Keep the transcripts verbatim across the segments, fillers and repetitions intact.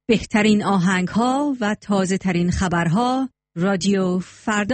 بهترین آهنگ‌ها و تازه‌ترین خبرها رادیو فردا.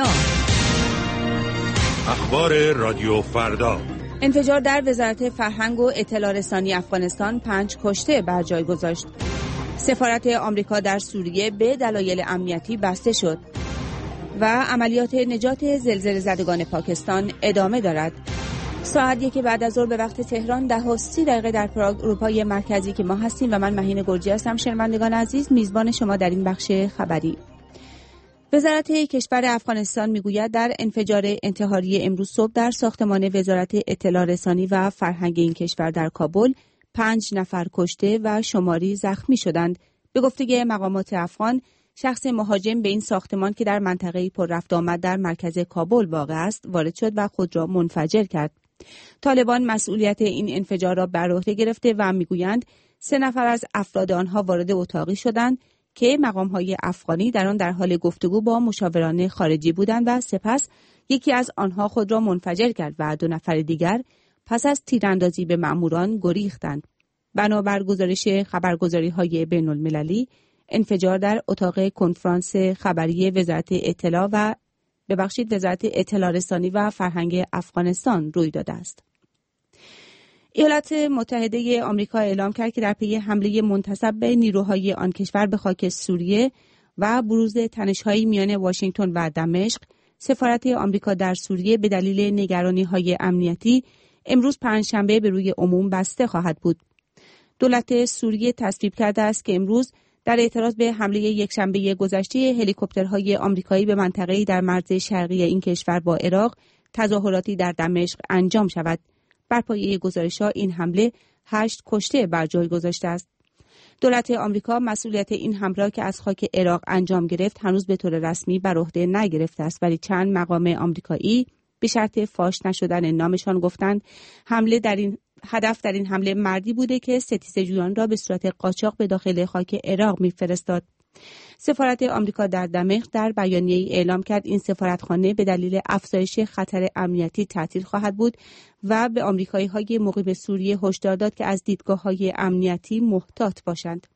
اخبار رادیو فردا. انفجار در وزارت فرهنگ و اطلاع رسانی افغانستان پنج کشته بر جای گذاشت. سفارت آمریکا در سوریه به دلایل امنیتی بسته شد و عملیات نجات زلزله زدگان پاکستان ادامه دارد. ساعت یک بعد از ظهر به وقت تهران ده و سی دقیقه در پراگ اروپای مرکزی که ما هستیم و من مهین گرجی هستم. شنوندگان عزیز، میزبان شما در این بخش خبری. وزارت کشور افغانستان میگوید در انفجار انتحاری امروز صبح در ساختمان وزارت اطلاع رسانی و فرهنگ این کشور در کابل پنج نفر کشته و شماری زخمی شدند. به گفته مقامات افغان، شخص مهاجم به این ساختمان که در منطقه پر رفت آمد در مرکز کابل واقع است وارد شد و خود را منفجر کرد. طالبان مسئولیت این انفجار را بر عهده گرفته و میگویند سه نفر از افراد آنها وارد اتاقی شدند که مقام‌های افغانی در آن در حال گفتگو با مشاوران خارجی بودند و سپس یکی از آنها خود را منفجر کرد و دو نفر دیگر پس از تیراندازی به مأموران گریختند. بنابر گزارش خبرگزاری‌های بین‌المللی، انفجار در اتاق کنفرانس خبری وزارت اطلاع و ببخشید وزارت اطلاع رسانی و فرهنگ افغانستان روی داده است. ایالات متحده آمریکا اعلام کرد که در پی حمله منتصب به نیروهای آن کشور به خاک سوریه و بروز تنش‌های میان واشنگتن و دمشق، سفارت آمریکا در سوریه به دلیل نگرانی‌های امنیتی امروز پنجشنبه به روی عموم بسته خواهد بود. دولت سوریه تصویب کرده است که امروز در اعتراض به حمله یکشنبه گذشته هلیکوپترهای آمریکایی به منطقه‌ای در مرز شرقی این کشور با عراق تظاهراتی در دمشق انجام شود. بر پایه گزارش‌ها این حمله هشت کشته بر جای گذاشته است. دولت آمریکا مسئولیت این حمله را که از خاک عراق انجام گرفت هنوز به طور رسمی بر عهده نگرفته است، ولی چند مقام آمریکایی به شرط فاش نشدن نامشان گفتند حمله در این هدف در این حمله مردی بوده که ستیزجویان را به صورت قاچاق به داخل خاک عراق می‌فرستاد. سفارت آمریکا در دمشق در بیانیه‌ای اعلام کرد این سفارتخانه به دلیل افزایش خطر امنیتی تعطیل خواهد بود و به آمریکایی‌های مقیم سوریه هشدار داد که از دیدگاه‌های امنیتی محتاط باشند.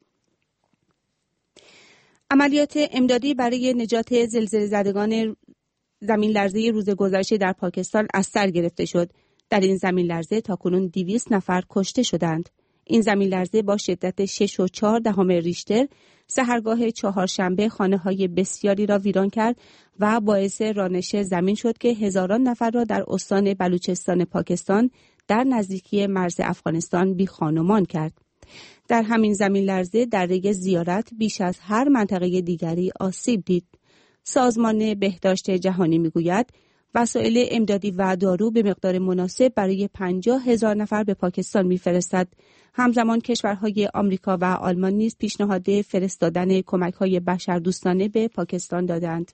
عملیات امدادی برای نجات زلزله زدگان زمین لرزه روز گذشته در پاکستان از سر گرفته شد. در این زمین لرزه تاکنون دویست نفر کشته شدند. این زمین لرزه با شدت شش و چهار دهم ریشتر سحرگاه چهارشنبه خانه‌های بسیاری را ویران کرد و باعث رانش زمین شد که هزاران نفر را در استان بلوچستان پاکستان در نزدیکی مرز افغانستان بی خانمان کرد. در همین زمین لرزه دره زیارت بیش از هر منطقه دیگری آسیب دید. سازمان بهداشت جهانی میگوید وسایل امدادی و دارو به مقدار مناسب برای پنجاه هزار نفر به پاکستان می‌فرستد. همزمان کشورهای آمریکا و آلمان نیز پیشنهاد فرستادن کمک‌های بشردوستانه به پاکستان دادند.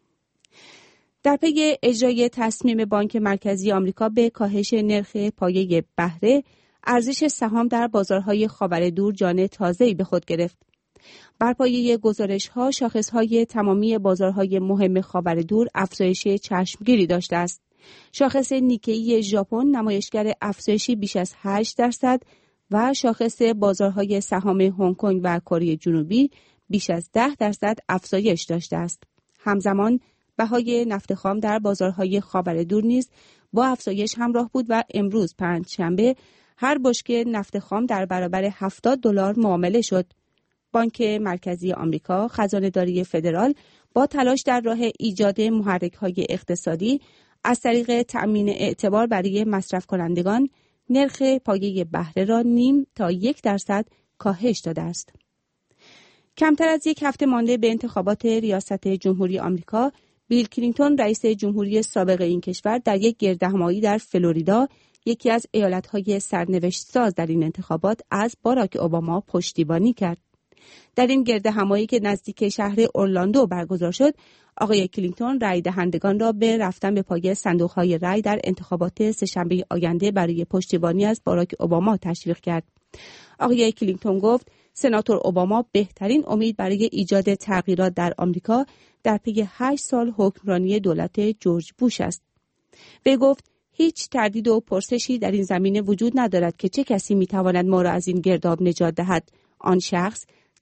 در پی اجرای تصمیم بانک مرکزی آمریکا به کاهش نرخ پایه بهره، ارزش سهام در بازارهای خاور دور جان تازه‌ای به خود گرفت. بر پایه گزارش‌ها، شاخص‌های تمامی بازارهای مهم خاور دور افزایش چشمگیری داشته است. شاخص نیکی ژاپن نمایشگر افزایشی بیش از هشت درصد و شاخص بازارهای سهام هنگ کنگ و کره جنوبی بیش از ده درصد افزایش داشته است. همزمان بهای نفت خام در بازارهای خاور دور نیز با افزایش همراه بود و امروز پنجشنبه هر بشکه نفت خام در برابر هفتاد دلار معامله شد. بانک مرکزی آمریکا، خزانه‌داری فدرال با تلاش در راه ایجاد محرک‌های اقتصادی از طریق تأمین اعتبار برای مصرف کنندگان نرخ پایه بهره را نیم تا یک درصد کاهش داده است. کمتر از یک هفته مانده به انتخابات ریاست جمهوری آمریکا، بیل کلینتون رئیس جمهوری سابق این کشور در یک گردهمایی در فلوریدا، یکی از ایالت‌های سرنوشت ساز در این انتخابات، از باراک اوباما پشتیبانی کرد. در این گردهمایی که نزدیک شهر اورلاندو برگزار شد، آقای کلینتون رای دهندگان را به رفتن به پای صندوق‌های رای در انتخابات سه‌شنبه آینده برای پشتیبانی از باراک اوباما تشویق کرد. آقای کلینتون گفت سناتور اوباما بهترین امید برای ایجاد تغییرات در آمریکا در پی هشت سال حکمرانی دولت جورج بوش است. وی گفت هیچ تردید و پرسشی در این زمینه وجود ندارد که چه کسی میتواند ما را از این گرداب نجات دهد. آن شخص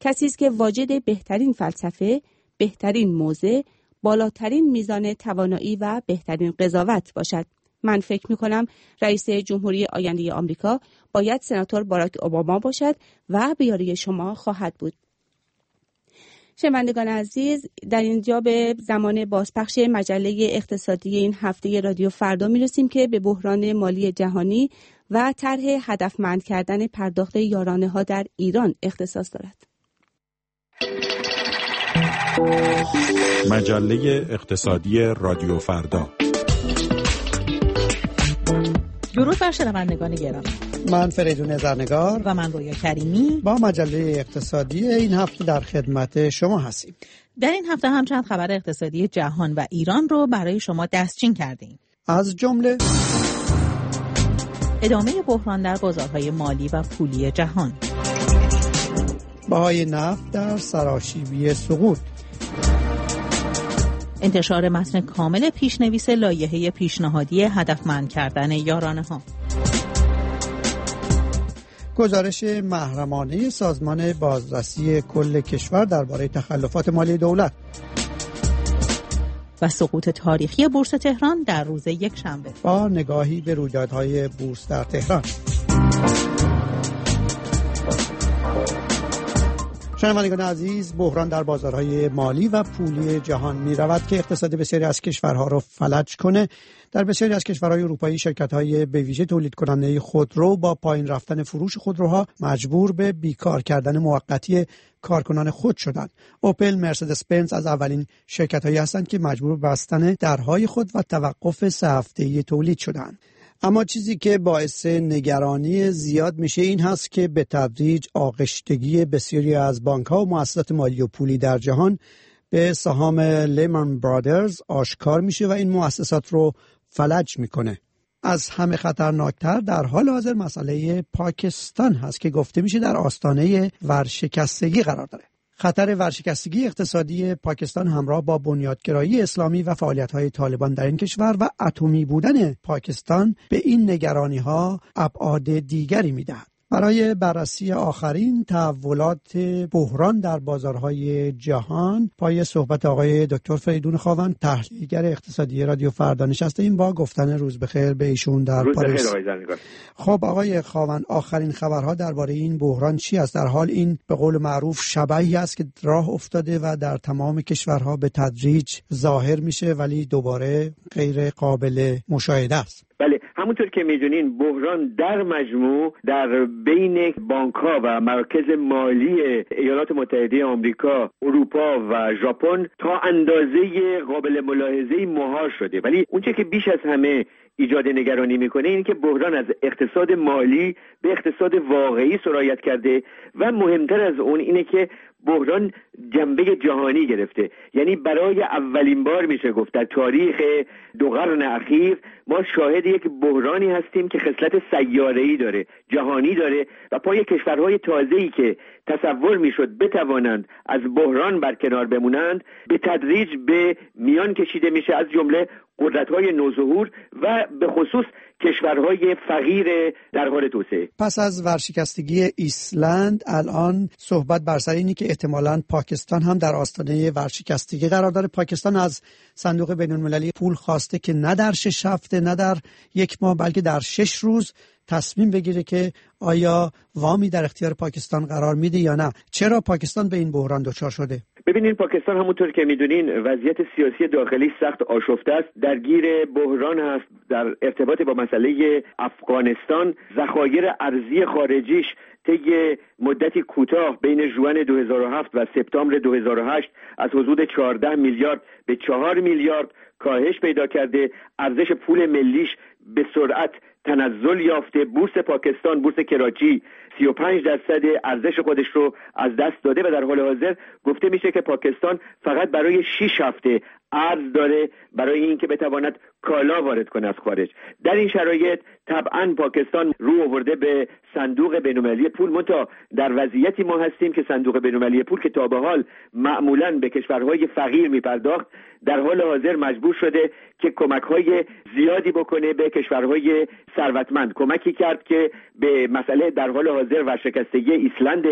کسی است که واجد بهترین فلسفه، بهترین موضع، بالاترین میزان توانایی و بهترین قضاوت باشد. من فکر می‌کنم رئیس جمهوری آینده آمریکا باید سناتور باراک اوباما باشد و به یاری شما خواهد بود. شنوندگان عزیز، در اینجا به زمان بازپخش مجله اقتصادی این هفته رادیو فردا میرسیم که به بحران مالی جهانی و طرح هدفمند کردن پرداخت یارانه ها در ایران اختصاص دارد. مجله اقتصادی رادیو فردا. درود بر شنوندگان گرامی. من فریدون زرنگار و من رویا کریمی با مجله اقتصادی این هفته در خدمت شما هستیم. در این هفته هم چند خبر اقتصادی جهان و ایران رو برای شما دستچین کردیم. از جمله ادامه بحران در بازارهای مالی و پولی جهان، بهای نفت در سراشیبی سقوط، انتشار متن کامل پیشنویس لایحه پیشنهادی هدفمند کردن یارانه ها، گزارش محرمانه سازمان بازرسی کل کشور درباره تخلفات مالی دولت و سقوط تاریخی بورس تهران در روز یک شنبه با نگاهی به رویدادهای بورس در تهران. شنوندگان عزیز، بحران در بازارهای مالی و پولی جهان می رود که اقتصاد بسیاری از کشورها را فلج کنه. در بسیاری از کشورهای اروپایی شرکت‌های به ویژه تولید کننده خودرو با پایین رفتن فروش خودروها مجبور به بیکار کردن موقتی کارکنان خود شدند. اوپل، مرسدس بنز از اولین شرکت‌هایی هستند که مجبور به بستن درهای خود و توقف سه هفته‌ای تولید شدند. اما چیزی که باعث نگرانی زیاد میشه این هست که به تدریج آغشتگی بسیاری از بانک‌ها و مؤسسات مالی و پولی در جهان به سهام لیمن برادرز آشکار میشه و این مؤسسات رو فلج میکنه. از همه خطرناکتر در حال حاضر مسئله پاکستان هست که گفته میشه در آستانه ورشکستگی قرار داره. خطر ورشکستگی اقتصادی پاکستان همراه با بنیادگرایی اسلامی و فعالیت‌های طالبان در این کشور و اتمی بودن پاکستان به این نگرانی‌ها ابعاد دیگری می‌دهد. برای بررسی آخرین تحولات بحران در بازارهای جهان پای صحبت آقای دکتر فریدون خاوند، تحلیلگر اقتصادی رادیو فردا نشستیم با گفتن روز بخیر به ایشون در پاریس. خب آقای خاوند، آخرین خبرها درباره این بحران چی است؟ در حال این به قول معروف شبحی است که راه افتاده و در تمام کشورها به تدریج ظاهر میشه ولی دوباره غیر قابل مشاهده است. بله، همونطور که میدونین بحران در مجموع در بین بانک‌ها و مراکز مالی ایالات متحده آمریکا، اروپا و ژاپن تا اندازه قابل ملاحظه‌ای مهار شده، ولی اونچه که بیش از همه ایجاد نگرانی میکنه این که بحران از اقتصاد مالی به اقتصاد واقعی سرایت کرده و مهمتر از اون اینه که بحران جنبه جهانی گرفته. یعنی برای اولین بار میشه گفت در تاریخ دو قرن اخیر ما شاهد یک بحرانی هستیم که خصلت سیاره‌ای داره، جهانی داره و پای کشورهای تازه‌ای که تصور میشد بتوانند از بحران برکنار بمونند به تدریج به میان کشیده میشه، از جمله قدرت‌های نوظهور و به خصوص کشورهای فقیر در حال توسعه. پس از ورشکستگی ایسلند الان صحبت بر سر اینه که احتمالاً پاکستان هم در آستانه ورشکستگی قرار داره. پاکستان از صندوق بین‌المللی پول خواسته که نه در شش هفته نه در یک ماه بلکه در شش روز تصمیم بگیره که آیا وامی در اختیار پاکستان قرار میده یا نه. چرا پاکستان به این بحران دچار شده؟ ببینین، پاکستان همونطور که میدونین وضعیت سیاسی داخلی سخت آشفته است، درگیر بحران هست در ارتباط با مسئله افغانستان. ذخایر ارزی خارجیش طی مدتی کوتاه بین ژوئن دو هزار و هفت و سپتامبر دو هزار و هشت از حدود چهارده میلیارد به چهار میلیارد کاهش پیدا کرده. ارزش پول ملیش به سرعت تنزل یافته. بورس پاکستان، بورس کراچی، سی و پنج درصد ارزش خودش رو از دست داده و در حال حاضر گفته میشه که پاکستان فقط برای شش هفته ارز داره برای اینکه بتواند کالا وارد کنه از خارج. در این شرایط طبعا پاکستان رو آورده به صندوق بین‌المللی پول. منتها در وضعیتی ما هستیم که صندوق بین‌المللی پول که تا به حال معمولاً به کشورهای فقیر میپرداخت در حال حاضر مجبور شده که کمک‌های زیادی بکنه به کشورهای ثروتمند. کمکی کرد که به مسئله در حال حاضر ورشکستگی ایسلند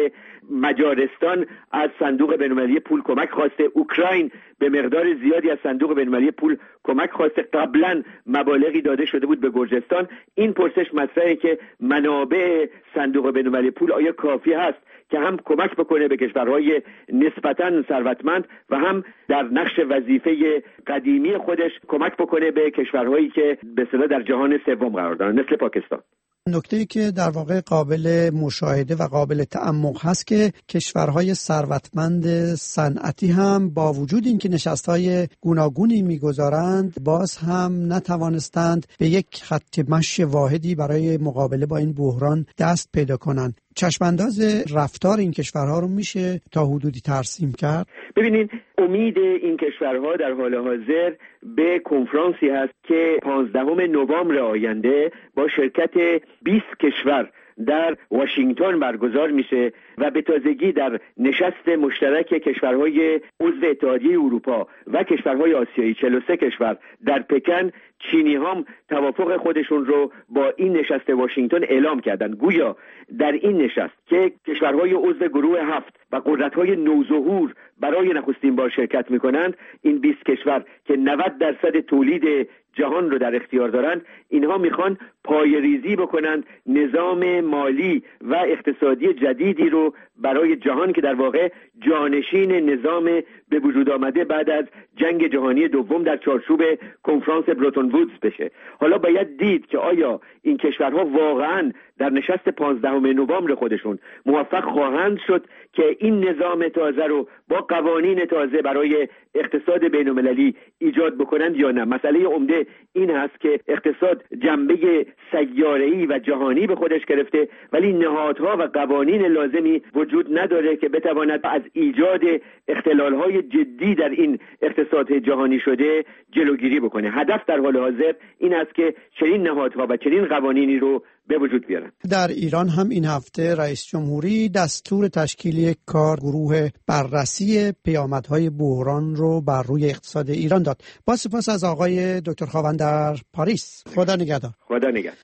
مجارستان از صندوق بین‌المللی پول کمک خواسته، اوکراین به مقدار زیادی از صندوق بین‌المللی پول کمک خواسته، قبلا مبالغی داده شده بود به گرجستان. این پرسش مطرحه که منابع صندوق بین‌المللی پول آیا کافی هست که هم کمک بکنه به کشورهای نسبتاً ثروتمند و هم در نقش وظیفه قدیمی خودش کمک بکنه به کشورهایی که به اصطلاح در جهان سوم قرار دارن مثل پاکستان. نکته‌ای که در واقع قابل مشاهده و قابل تعمق هست که کشورهای ثروتمند صنعتی هم با وجود اینکه نشست‌های گوناگونی می‌گذارند باز هم نتوانستند به یک خط مشی واحدی برای مقابله با این بحران دست پیدا کنند. چشمانداز رفتار این کشورها رو میشه تا حدودی ترسیم کرد؟ ببینید، امید این کشورها در حال حاضر به کنفرانسی هست که پانزدهم نوامبر آینده با شرکت بیست کشور در واشنگتن برگزار میشه و به تازگی در نشست مشترک کشورهای عضو اتحادیه اروپا و کشورهای آسیایی چهل و سه کشور در پکن، چینی هم توافق خودشون رو با این نشست واشنگتن اعلام کردن. گویا در این نشست که کشورهای عضو گروه هفت و قدرت‌های نوظهور برای نخستین بار شرکت میکنند، این بیست کشور که نود درصد تولید جهان رو در اختیار دارند، اینها میخوان پایه‌ریزی بکنند نظام مالی و اقتصادی جدیدی رو برای جهان که در واقع جانشین نظام به وجود آمده بعد از جنگ جهانی دوم در چارچوب کنفرانس برتون وودز بشه. حالا باید دید که آیا این کشورها واقعاً در نشست پانزدهم نوامبر خودشون موفق خواهند شد که این نظام تازه رو با قوانین تازه برای اقتصاد بین‌المللی ایجاد بکنند یا نه. مسئله عمده این هست که اقتصاد جنبه سیاره‌ای و جهانی به خودش گرفته، ولی نهادها و قوانین لازمی وجود نداره که بتواند از ایجاد اختلال‌های جدی در این اقتصاد جهانی شده جلوگیری بکنه. هدف در حال حاضر این است که چنین نهادها و چنین قوانینی رو به وجود بیارن. در ایران هم این هفته رئیس جمهوری دستور تشکیل یک کارگروه بررسی پیامدهای بحران رو بر روی اقتصاد ایران داد. با سپاس از آقای دکتر خاوند در پاریس. خدا نگهدار. خدا نگهدار.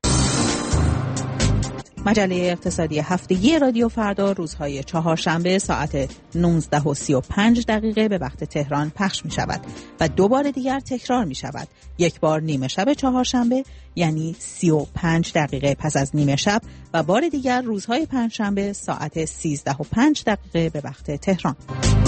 مجله اقتصادی هفتگی رادیو فردا روزهای چهارشنبه ساعت نوزده و سی و پنج دقیقه به وقت تهران پخش می شود و دو بار دیگر تکرار می شود. یک بار نیمه شب چهارشنبه یعنی سی و پنج دقیقه پس از نیمه شب و بار دیگر روزهای پنجشنبه ساعت سیزده و پنج دقیقه به وقت تهران.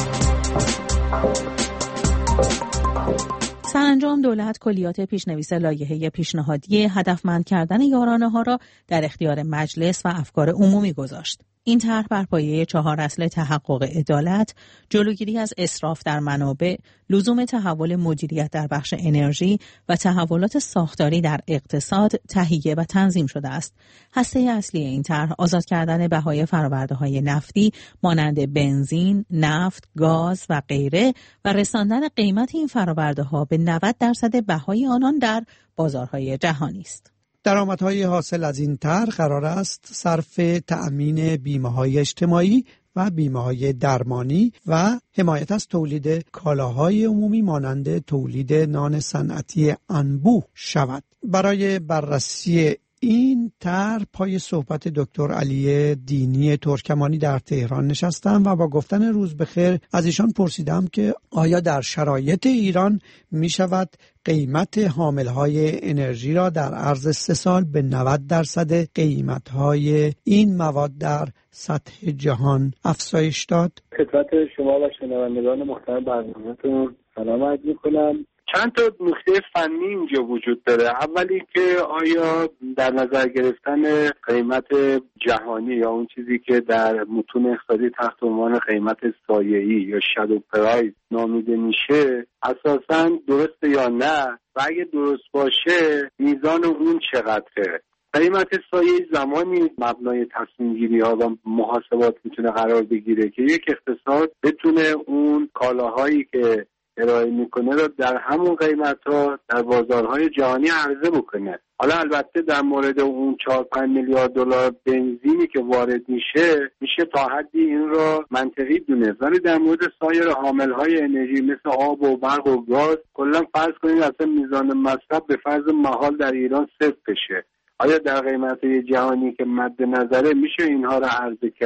سرانجام دولت کلیات پیشنویس لایحه پیشنهادی هدفمند کردن یارانه ها را در اختیار مجلس و افکار عمومی گذاشت. این طرح بر پایه چهار اصل تحقق عدالت، جلوگیری از اسراف در منابع، لزوم تحول مدیریت در بخش انرژی و تحولات ساختاری در اقتصاد تهیه و تنظیم شده است. هسته اصلی این طرح آزاد کردن بهای فرآورده‌های نفتی مانند بنزین، نفت، گاز و غیره و رساندن قیمت این فرآورده‌ها به نود درصد بهای آنان در بازارهای جهانی است. درآمدهای حاصل از این طرح قرار است صرف تأمین بیمه‌های اجتماعی و بیمه‌های درمانی و حمایت از تولید کالاهای عمومی مانند تولید نان صنعتی انبوه شود. برای بررسی این طرح پای صحبت دکتر علی دینی ترکمانی در تهران نشستم و با گفتن روز بخیر از ایشان پرسیدم که آیا در شرایط ایران می شود قیمت حاملهای انرژی را در عرض سه سال به نود درصد قیمتهای این مواد در سطح جهان افزایش داد؟ خدمت شما و شنوندگان محترم برنامه‌تون سلام عرض می‌کنم. چند تا نکته فنی اینجا وجود داره. اولی که آیا در نظر گرفتن قیمت جهانی یا اون چیزی که در متون اقتصادی تحت عنوان قیمت سایه‌ای یا شادو پرایس نامیده میشه اساساً درسته یا نه، و اگه درست باشه میزان اون چقدره؟ قیمت سایه زمانی مبنای تصمیم گیری ها و محاسبات میتونه قرار بگیره که یک اقتصاد بتونه اون کالاهایی که ارائه میکنه رو در همون قیمت ها در بازارهای جهانی عرضه بکنه. حالا البته در مورد اون چهار پنج میلیارد دلار بنزینی که وارد میشه میشه تا حدی این رو منطقی دونست، ولی در مورد سایر حاملهای انرژی مثل آب و برق و گاز کلا فرض کنید اصلا میزان مصرف به فرض محال در ایران صفر بشه. آیا در قیمت جهانی که مد نظره میشه اینها رو عرضه کرد؟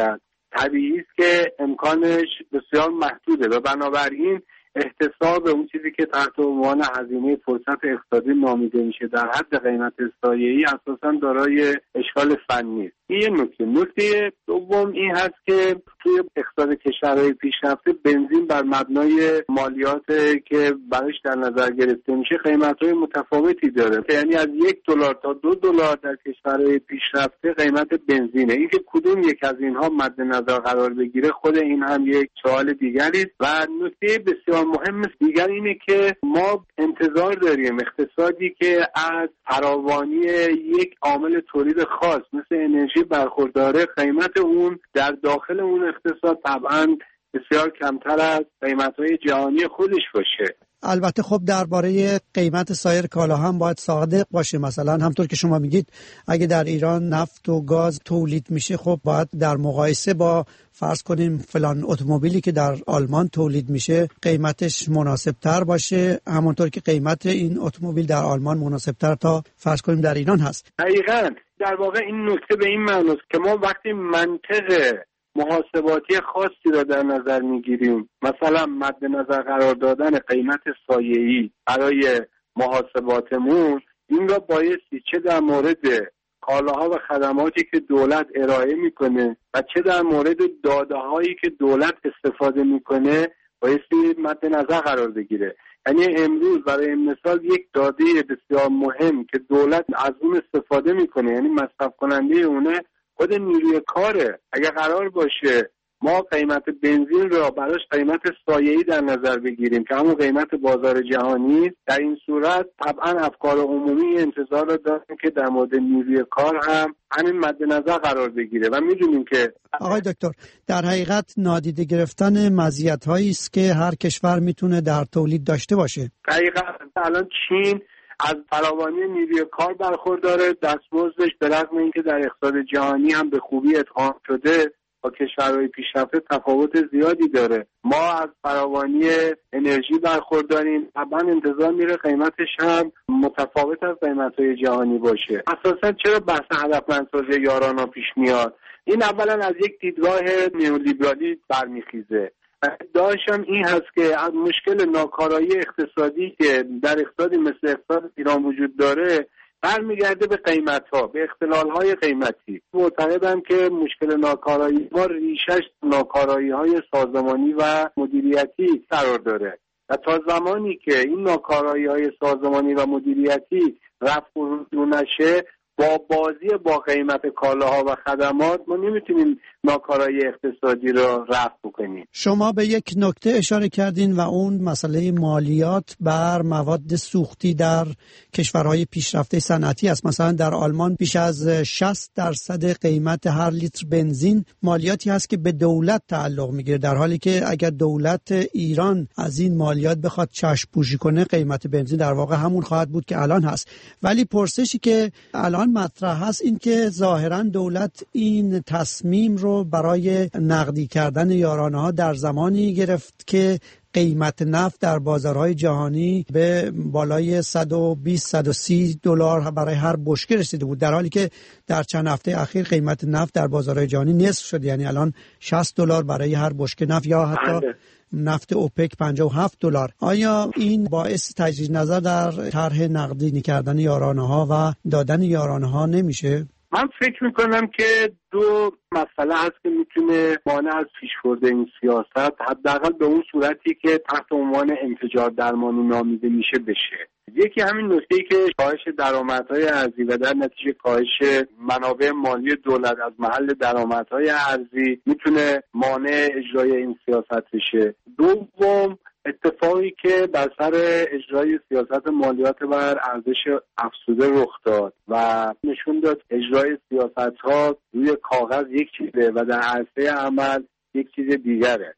طبیعی است که امکانش بسیار محدوده و بنابراین احتساب اون چیزی که تحت عنوان هزینه فرصت اقتصادی نامیده میشه در حد قیمت سایه‌ای اساساً دارای اشکال فنی است. این یه نکته. نکته دوم این هست که توی اقتصاد کشورهای پیشرفته بنزین بر مبنای مالیات که برایش در نظر گرفته میشه قیمت‌های متفاوتی داره، یعنی از یک دلار تا دو دلار در کشورهای پیشرفته قیمت بنزینه. اینکه کدوم یک از اینها مد نظر قرار بگیره خود این هم یک سوال دیگری است. و نکته بسیار مهم دیگر اینه که ما انتظار داریم اقتصادی که از فراوانی یک عامل تولید خاص مثل انرژی برخورداره قیمت اون در داخل اون اقتصاد طبعاً بسیار کمتر از قیمت‌های جهانی خودش باشه. البته خب درباره قیمت سایر کالا هم باید صادق باشه. مثلا همطور که شما میگید اگه در ایران نفت و گاز تولید میشه خب باید در مقایسه با فرض کنیم فلان اتومبیلی که در آلمان تولید میشه قیمتش مناسب تر باشه، همونطور که قیمت این اتومبیل در آلمان مناسب تر تا فرض کنیم در ایران هست. دقیقاً در واقع این نکته به این معنی است که ما وقتی منطق محاسباتی خاصی را در نظر میگیریم، مثلا مد نظر قرار دادن قیمت سایه‌ای برای محاسباتمون، این را بایستی چه در مورد کالاها و خدماتی که دولت ارائه میکنه و چه در مورد داده هایی که دولت استفاده میکنه بایستی مد نظر قرار بگیره. یعنی امروز برای مثال یک داده بسیار مهم که دولت از اون استفاده میکنه، یعنی مصرف کننده اونه خود نیروی کاره. اگر قرار باشه ما قیمت بنزین را براش قیمت سایه‌ای در نظر بگیریم که همون قیمت بازار جهانی، در این صورت طبعا افکار عمومی انتظار را داریم که در مورد نیروی کار هم همین مد نظر قرار بگیره. و میدونیم که آقای دکتر در حقیقت نادیده گرفتن مزیت‌هایی است که هر کشور میتونه در تولید داشته باشه. دقیقاً الان چین از فراوانی نیروی کار برخورداره، دستمزدش به رغم اینکه در اقتصاد جهانی هم به خوبی ادغام شده با کشورهای پیشرفته تفاوت زیادی داره. ما از فراوانی انرژی برخورداریم، طبعا انتظار میره قیمتش هم متفاوت از قیمت‌های جهانی باشه. اساسا چرا بحث هدفمندسازی یارانا پیش میاد؟ این اولا از یک دیدگاه نئولیبرالی برمیخیزه. ادعاشم این هست که از مشکل ناکارایی اقتصادی که در اقتصادی مثل اقتصاد ایران وجود داره برمیگرده به قیمت‌ها، به اختلال‌های قیمتی. معتقدم که مشکل ناکارایی ما ریشش ناکارایی‌های سازمانی و مدیریتی قرار داره و تا زمانی که این ناکارایی‌های سازمانی و مدیریتی رفع و رجوع نشه با بازی با قیمت کالاها و خدمات ما نمیتونیم ناکارایی اقتصادی را رفع بکنیم. شما به یک نکته اشاره کردین و اون مسئله مالیات بر مواد سوختی در کشورهای پیشرفته صنعتی است. مثلا در آلمان بیش از شصت درصد قیمت هر لیتر بنزین مالیاتی هست که به دولت تعلق میگیره، در حالی که اگر دولت ایران از این مالیات بخواد چشم پوشی کنه قیمت بنزین در واقع همون خواهد بود که الان هست. ولی پرسشی که الان مطرح هست این که ظاهرا دولت این تصمیم رو برای نقدی کردن یارانه‌ها در زمانی گرفت که قیمت نفت در بازارهای جهانی به بالای صد و بیست صد و سی دلار برای هر بشکه رسیده بود، در حالی که در چند هفته اخیر قیمت نفت در بازارهای جهانی نصف شد، یعنی الان شصت دلار برای هر بشکه نفت یا حتی نفت اوپک پنجاه و هفت دلار. آیا این باعث تجدید نظر در طرح نقدینی کردن یارانه‌ها و دادن یارانه‌ها نمیشه؟ من فکر میکنم که دو مسئله هست که میتونه مانع از پیشبرد این سیاست، حداقل به اون صورتی که تحت عنوان انفجار درمانی نامیده میشه بشه. یکی همین نکته‌ای که کاهش درآمدهای ارزی و در نتیجه کاهش منابع مالی دولت از محل درآمدهای ارزی میتونه مانع اجرای این سیاست بشه. دوم اتفاقی که بر سر اجرای سیاست مالیات بر ارزش افزوده رخ داد و نشون داد اجرای سیاست‌ها روی کاغذ یک چیزه و در عرصه عمل یک چیز دیگره.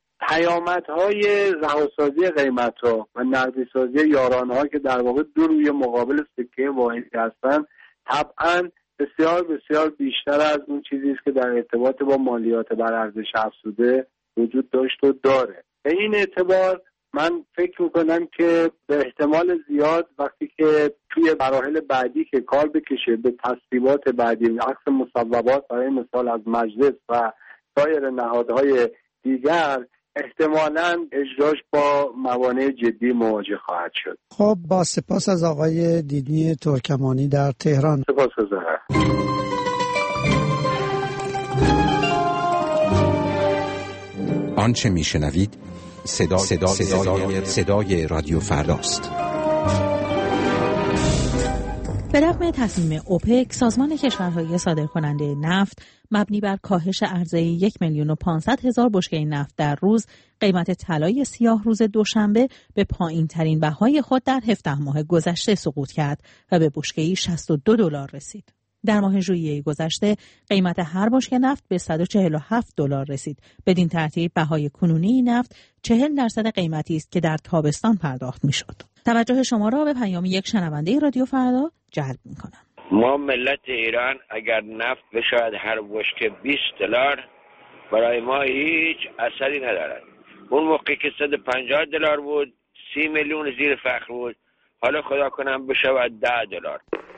پیامدهای رهاسازی قیمت‌ها و نقدی‌سازی یارانه‌ها که در واقع دو روی مقابل سکه واحدی هستن طبعاً بسیار بسیار بیشتر از اون چیزی است که در ارتباط با مالیات بر ارزش افزوده وجود داشت و داره. به این اعتبار من فکر میکنم که به احتمال زیاد وقتی که توی مراحل بعدی که کار بکشه به تصویبات بعدی عکس مصوبات برای مثال از مجلس و سایر نهادهای دیگر احتمالاً اجراش با موانع جدی مواجه خواهد شد. خب با سپاس از آقای دیدنی ترکمانی در تهران. سپاسگزارم. آنچه میشنوید صدا صدا صدای, صدای رادیو فرداست. به رغم تصمیم اوپک، سازمان کشورهای صادرکننده نفت مبنی بر کاهش عرضه یک میلیون و پانصد هزار بشکه نفت در روز، قیمت طلای سیاه روز دوشنبه به پایین ترین بهای خود در هفده ماه گذشته سقوط کرد و به بشکه‌ای شصت و دو دلار رسید. در ماه ژوئیه گذشته قیمت هر بشکه نفت به صد و چهل و هفت دلار رسید. بدین ترتیب بهای کنونی نفت چهل درصد قیمتی است که در تابستان پرداخت میشد. توجه شما را به پیام یک شنونده رادیو فردا جلب میکنم. ما ملت ایران اگر نفت بشود هر بشکه بیست دلار، برای ما هیچ اثری ندارد. اون موقعی که صد و پنجاه دلار بود سی میلیون زیر فخر بود، حالا خدا کنم بشود ده دلار.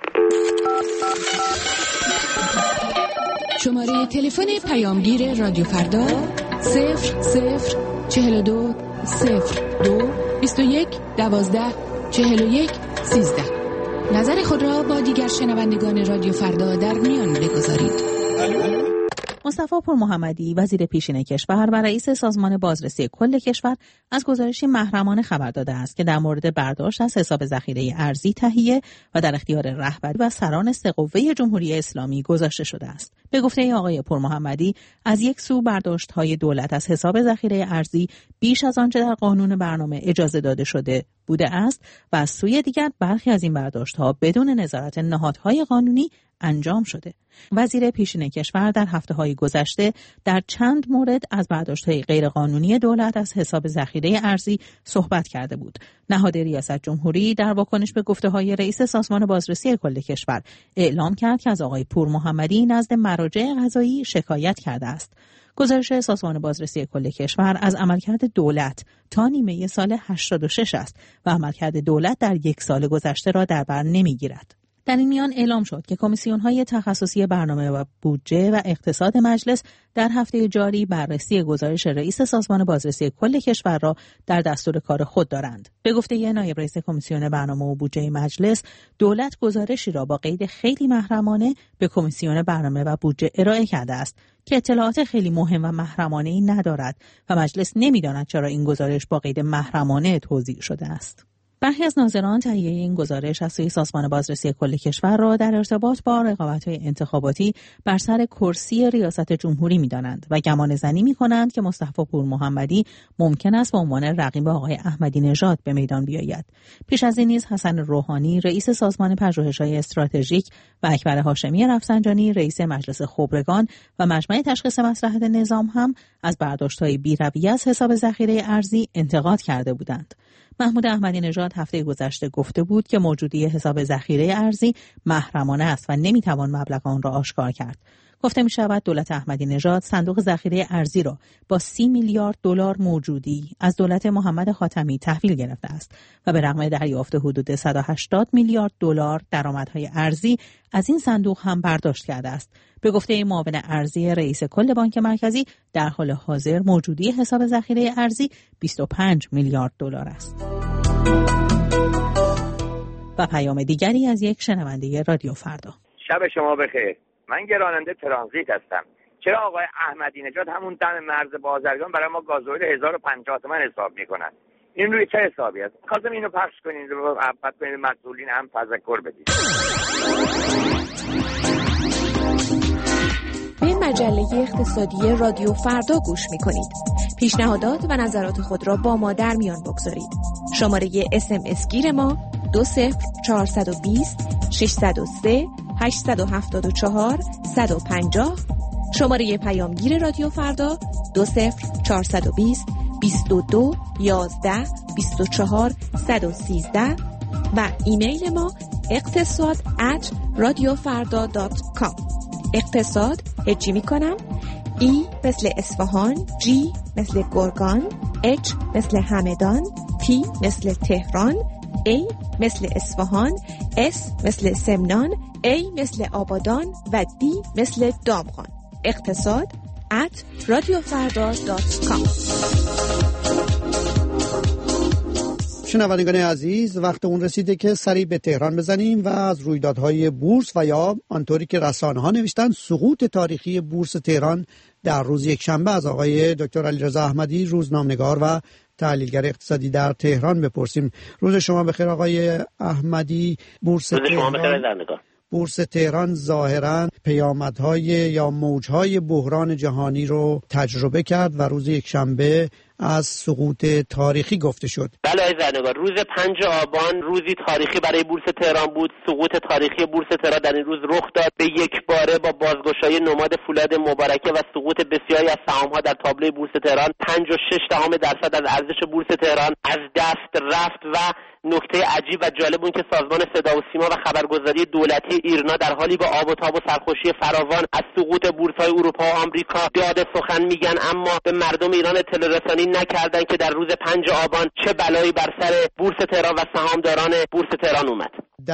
شماره تلفن پیامگیر رادیو فردا صفر صفر چهل و دو صفر دو بیست و یک دوازده چهل و یک سیزده. نظر خود را با دیگر شنوندگان رادیو فردا در میان بگذارید. مصطفی پور محمدی، وزیر پیشین کشور و رئیس سازمان بازرسی کل کشور، از گزارشی محرمانه خبر داده است که در مورد برداشت از حساب ذخیره ارزی تهیه و در اختیار رهبری و سران سه قوه جمهوری اسلامی گذاشته شده است. به گفته آقای پور محمدی، از یک سو برداشت‌های دولت از حساب ذخیره ارزی بیش از آنچه در قانون برنامه اجازه داده شده بوده است و از سوی دیگر برخی از این برداشت‌ها بدون نظارت نهادهای قانونی انجام شده. وزیر پیشین کشور در هفته‌های گذشته در چند مورد از برداشت‌های غیرقانونی دولت از حساب ذخیره ارزی صحبت کرده بود. نهاد ریاست جمهوری در واکنش به گفته‌های رئیس سازمان بازرسی کل کشور اعلام کرد که از آقای پور محمدی نزد مراجع قضایی شکایت کرده است. گزارش سازمان بازرسی کل کشور از عملکرد دولت تا نیمه سال هشتاد و شش است و عملکرد دولت در یک سال گذشته را در بر نمی‌گیرد. در این میان اعلام شد که کمیسیون‌های تخصصی برنامه و بودجه و اقتصاد مجلس در هفته جاری بررسی گزارش رئیس سازمان بازرسی کل کشور را در دستور کار خود دارند. به گفته نایب رئیس کمیسیون برنامه و بودجه مجلس، دولت گزارشی را با قید خیلی محرمانه به کمیسیون برنامه و بودجه ارائه کرده است که اطلاعات خیلی مهم و محرمانه‌ای ندارد و مجلس نمی‌داند چرا این گزارش با قید محرمانه توزیع شده است. برخی از ناظران تهیه این گزارش از سوی سازمان بازرسی کل کشور را در ارتباط با رقابت‌های انتخاباتی بر سر کرسی ریاست جمهوری می‌دانند و گمان زنی می‌کنند که مصطفی پور محمدی ممکن است به عنوان رقیب آقای احمدی نژاد به میدان بیاید. پیش از این نیز حسن روحانی رئیس سازمان پژوهش‌های استراتژیک و اکبر هاشمی رفسنجانی رئیس مجلس خبرگان و مجمع تشخیص مصلحت نظام هم از برداشت‌های بی‌رویه از حساب ذخیره ارزی انتقاد کرده بودند. محمود احمدی نژاد هفته گذشته گفته بود که موجودی حساب ذخیره ارزی محرمانه است و نمیتوان مبلغ آن را آشکار کرد. گفته می شود دولت احمدی نژاد صندوق ذخیره ارزی را با سی میلیارد دلار موجودی از دولت محمد خاتمی تحویل گرفته است و به رغم دریافت حدود صد و هشتاد میلیارد دلار درآمدهای ارزی از این صندوق هم برداشت کرده است. به گفته معاون ارزی رئیس کل بانک مرکزی، در حال حاضر موجودی حساب ذخیره ارزی بیست و پنج میلیارد دلار است. و پیام دیگری از یک شنونده رادیو فردا. شب شما بخیر. من گراننده ترانزیت هستم. چرا آقای احمدی نژاد همون دم مرز بازرگان برای ما گازوئیل هزار و پنجاه تومان حساب میکنن؟ این روی چه حسابی است؟ خواستم اینو پخش کنین و محبت کنین مسئولین هم تذکر بدید. به مجله اقتصادی رادیو فردا گوش میکنید. پیشنهادات و نظرات خود را با ما در میان بگذارید. شماره اس ام اس گیر ما دو صفر چهارصد و بیست ششصد و سه هشتصد و هفتاد و چهار صد و پنجاه. شماره پیامگیر رادیو فردا دو صفر چهارصد و بیست بیست و دو یازده بیست و چهار صد و سیزده و ایمیل ما اقتصاد ات رادیو فردا دات کام. اقتصاد هجی می کنم. ای مثل اصفهان، جی مثل گرگان، اچ مثل همدان، تی مثل تهران، ای مثل اصفهان، اس مثل سمنان، ای مثل آبادان و دی مثل دامغان. اقتصاد ات رادیو فردا دات کام. شنوندگان عزیز، وقت اون رسیده که سری به تهران بزنیم و از رویدادهای بورس و یا آنطوری که رسانه‌ها نوشتن سقوط تاریخی بورس تهران در روز یکشنبه از آقای دکتر علیرضا احمدی، روزنامه‌نگار و تحلیلگر اقتصادی در تهران بپرسیم. روز شما بخیر آقای احمدی. بورس روز شما تهران بخیر. بورس تهران ظاهراً پیامدهای یا موجهای بحران جهانی رو تجربه کرد و روز یکشنبه از سقوط تاریخی گفته شد. بله آقای زرنگار، روز پنج آبان روزی تاریخی برای بورس تهران بود. سقوط تاریخی بورس تهران در این روز رخ داد، به یک باره با بازگشایی نماد فولاد مبارکه و سقوط بسیاری از سهام‌ها در تابلوی بورس تهران، پنج و شش دهم درصد از ارزش بورس تهران از دست رفت و نکته عجیب و جالب اون که سازمان صدا و سیما و خبرگزاری دولتی ایرنا در حالی با آب و تاب و سرخوشی فراوان از سقوط بورس‌های اروپا و آمریکا داد سخن میگن، اما به مردم ایران اطلاع رسانی نکردن که در روز پنج آبان چه بلایی بر سر بورس تهران و سهامداران بورس تهران اومد.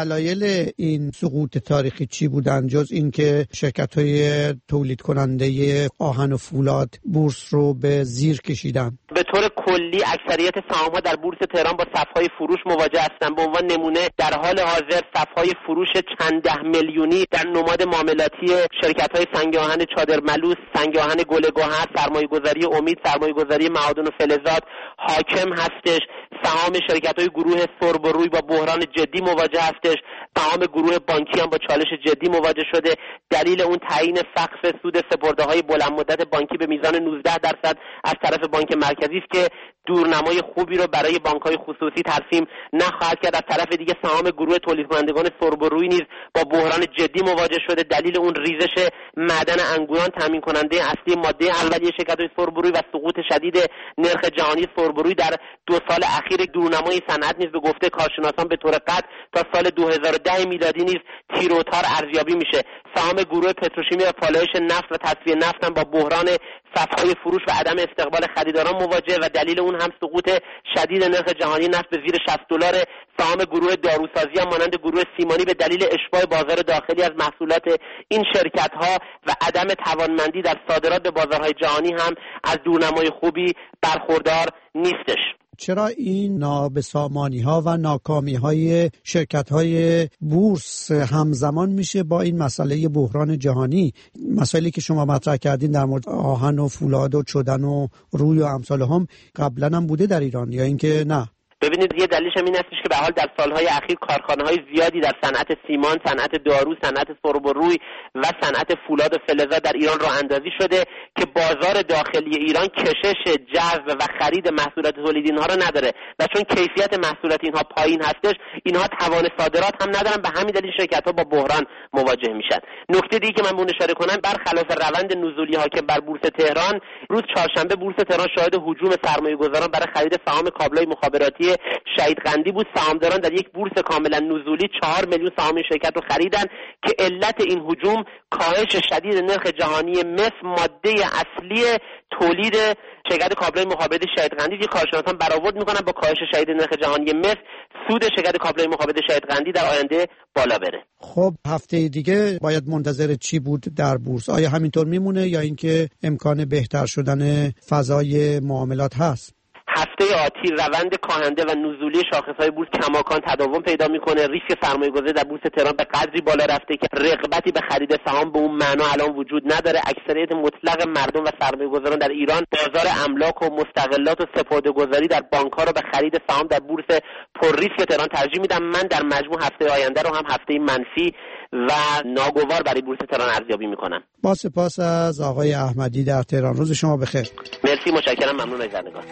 دلایل این سقوط تاریخی چی بودن جز اینکه شرکت‌های تولید کننده آهن و فولاد بورس رو به زیر کشیدن؟ به طور کلی اکثریت سهام‌ها در بورس تهران با صف‌های فروش مواجه هستند. به عنوان نمونه در حال حاضر صف‌های فروش چند ده میلیونی در نماد معاملاتی شرکت‌های سنگ آهن چادر ملوس، سنگ آهن گل گوهر، سرمایه‌گذاری امید، سرمایه‌گذاری معادن و فلزات حاکم هستش. سهام شرکت‌های گروه سرب و روی با بحران جدی مواجه هستش. سهام گروه بانکی هم با چالش جدی مواجه شده. دلیل اون تعیین سقف سود سپرده‌های بلند مدت بانکی به میزان نوزده درصد از طرف بانک مرکزی است که دورنمای خوبی رو برای بانک‌های خصوصی ترسیم نخواهد کرد. از طرف دیگه سهام گروه تولید کنندگان سرب و روی نیز با بحران جدی مواجه شده. دلیل اون ریزش معدن انگوران تامین کننده اصلی ماده اولیه شرکت‌های سرب و روی و سقوط شدید نرخ جهانی سرب و روی در دو سال اخیر دورنمای صنعت نیز به گفته کارشناسان به طور قطع تا سال دو هزار و ده میلادی نیز تیر و تار ارزیابی میشه. سهام گروه پتروشیمی و پالایش نفت و تصفیه نفت هم با بحران صف‌های فروش و عدم استقبال خریداران مواجه و دلیل اون هم سقوط شدید نرخ جهانی نفت به زیر شصت دلار. سهام گروه داروسازی هم مانند گروه سیمانی به دلیل اشباع بازار داخلی از محصولات این شرکت‌ها و عدم توانمندی در صادرات به بازارهای جهانی هم از دورنمای خوبی برخوردار نیستش. چرا این نابسامانی‌ها و ناکامی‌های شرکت‌های بورس همزمان میشه با این مسئله بحران جهانی؟ مسائلی که شما مطرح کردین در مورد آهن و فولاد و چدن و روی و امثال هم قبلا هم بوده در ایران یا اینکه نه؟ ببینید یه دلیلش هم این هستش که به حال در سالهای اخیر کارخانه‌های زیادی در صنعت سیمان، صنعت دارو، صنعت سرب و روی و صنعت فولاد و فلزات در ایران راه اندازی شده که بازار داخلی ایران کشش جذب و خرید محصولات تولیدی اینها رو نداره و چون کیفیت محصولات اینها پایین هستش اینها توان صادرات هم ندارن، به همین دلیل شرکت‌ها با بحران مواجه میشن. نکته دیگه که من به اون اشاره کنم، برخلاف روند نزولی حاکم بر بورس تهران، روز چهارشنبه بورس تهران شاهد هجوم سرمایه‌گذاران برای خرید سهام کابل‌های مخابراتی شهید قندی بود. سهامداران در یک بورس کاملا نزولی چهار میلیون سهام شرکت رو خریدن که علت این هجوم کاهش شدید نرخ جهانی مس، ماده اصلی تولید شرکت کابل‌های مخابراتی شهید قندی که کارشناسان برآورد میکنن با کاهش شدید نرخ جهانی مس سود شرکت کابل‌های مخابراتی شهید قندی در آینده بالا بره. خب هفته دیگه باید منتظر چی بود در بورس؟ آیا همینطور میمونه یا اینکه امکان بهتر شدن فضای معاملات هست؟ هفته آتی روند کاهنده و نزولی شاخص‌های بورس کماکان تداوم پیدا میکنه. ریسک سرمایه‌گذاری در بورس تهران به قدری بالا رفته که رغبتی به خرید سهام به اون معنا الان وجود نداره. اکثریت مطلق مردم و سرمایه‌گذاران در ایران بازار املاک و مستغلات و سپرده‌گذاری در بانک‌ها رو به خرید سهام در بورس پر ریسک تهران ترجیح میدم. من در مجموع هفته آینده رو هم هفته منفی و ناگوار برای بورس تهران ارزیابی میکنم. با سپاس از آقای احمدی در تهران. روز شما بخیر. مرسی، متشکرم، ممنون از زندگان.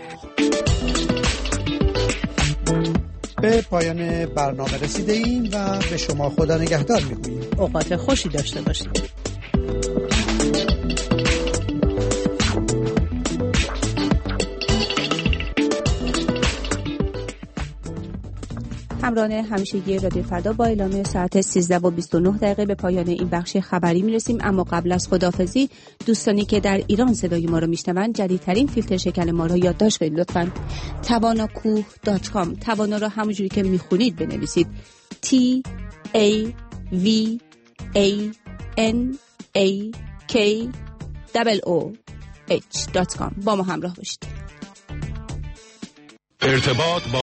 به پایان برنامه رسیده ایم و به شما خدا نگهدار میگوییم. اوقات خوشی داشته باشید. همراهان همیشگی رادیو فردا با اعلام ساعت سیزده و بیست و نه دقیقه به پایان این بخش خبری میرسیم، اما قبل از خداحافظی دوستانی که در ایران صدای ما رو میشنون جدیدترین فیلتر شکن ما رو یادداشت کنید لطفاً. تواناکوه دات کام. توانا رو همونجوری که میخونید بنویسید T A V A N A K دبل او اچ دات کام با ما همراه باشید. ارتباط با